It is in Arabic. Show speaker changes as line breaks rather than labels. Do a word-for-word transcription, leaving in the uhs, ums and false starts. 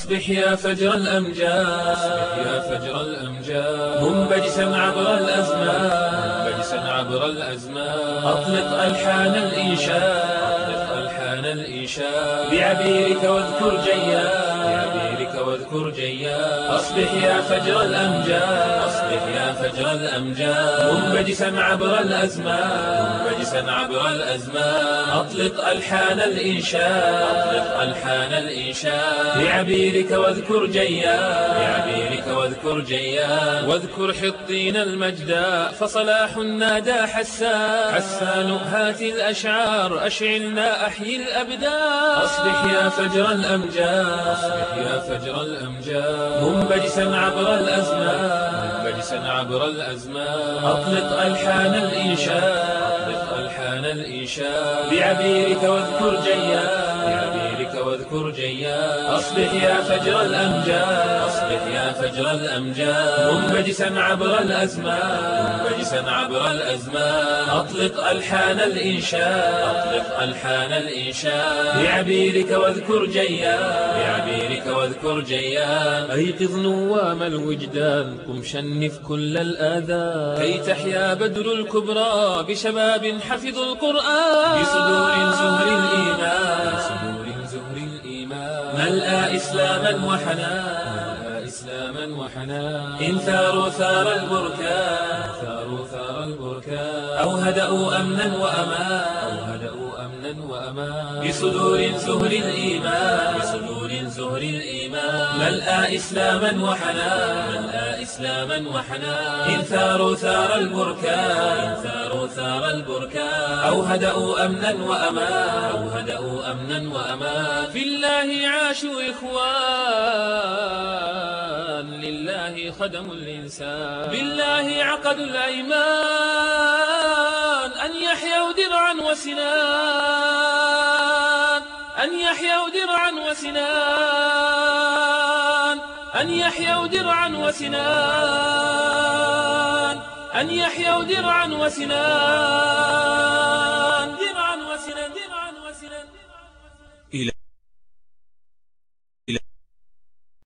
أصبح يا فجر الأمجاد يا فجر الأمجاد منبجسا عبر الأزمان منبجسا عبر الأزمان أطلق ألحان الإنشاد أطلق ألحان الإنشاد بعبيرك واذكر جياد بعبيرك واذكر جياد أصبح يا فجر الأمجاد أصبح يا فجر الأمجاد منبجسا عبر الأزمان منبجسا عبر الأزمان أطلق ألحان الإنشاد أطلق ألحان الإنشاد بعبيرك واذكر جياد بعبيرك واذكر جياد واذكر حطين المجدا فصلاح نادى حسان حسان هات الأشعار أشعلنا أحيي الأبدان أصبح يا فجر الأمجاد أصبح يا فجر الأمجاد منبجسا عبر الأزمان منبجسا عبر الأزمان أطلق ألحان الإنشاد أطلق ألحان الإنشاد بعبيرك واذكر جياد بعبيرك واذكر جياد أصبح يا فجر الأمجاد أصبح يا فجر الأمجاد منبجسا عبر الأزمان منبجسا عبر الأزمان أطلق ألحان الإنشاد أطلق ألحان الإنشاد بعبيرك واذكر جياد بعبيرك واذكر جياد أيقظ نوام الوجدان قم شنف كل الآذان كي تحيا بدر الكبرى بشباب حفظوا القرآن بصدور زهر الإيمان بصدور زهر الإيمان ملأ إسلاما وحنان إسلاما وحنان إن ثاروا ثار البركان ثاروا ثار البركان أو هدأوا أمنا وأمان أو هدأوا أمنا وأمان بصدور زهر الإيمان بصدور زهر الإيمان ملأ إسلاما وحنان ملأ إسلاما وحنان إن ثاروا ثار البركان إن ثاروا ثار البركان أو هدأوا أمنا وأمان أو هدأوا أمنا وأمان في الله عاشوا إخوان لله خدموا الإنسان بالله عقدوا الأيمان أن يحيوا درعا وسنان أن يحيوا درعا وسنان أن يحيوا درعا وسنان أن يحيوا درعا وسنان